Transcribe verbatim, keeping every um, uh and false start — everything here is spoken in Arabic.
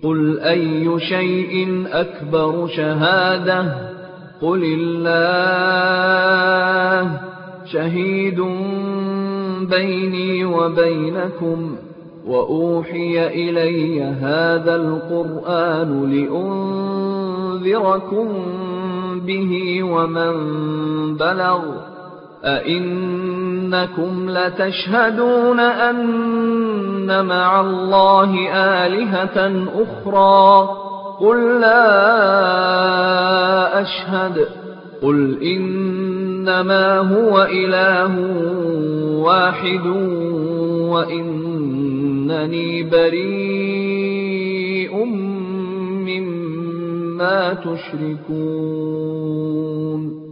قُلْ أَيُّ شَيْءٍ أَكْبَرُ شَهَادَةً قُلِ اللَّهُ شَهِيدٌ بَيْنِي وَبَيْنَكُمْ وَأُوحِيَ إِلَيَّ هَذَا الْقُرْآنُ لِأُنذِرَكُم بِهِ وَمَن بَلَغَ أَئِنَّكُمْ لَتَشْهَدُونَ أَنَّ مَعَ اللَّهِ آلِهَةً أُخْرَىٰ قُل لَّا أَشْهَدُ قُلْ إِنَّمَا هُوَ إِلَٰهٌ وَاحِدٌ وَإِنَّنِي بَرِيءٌ مِّمَّا تُشْرِكُونَ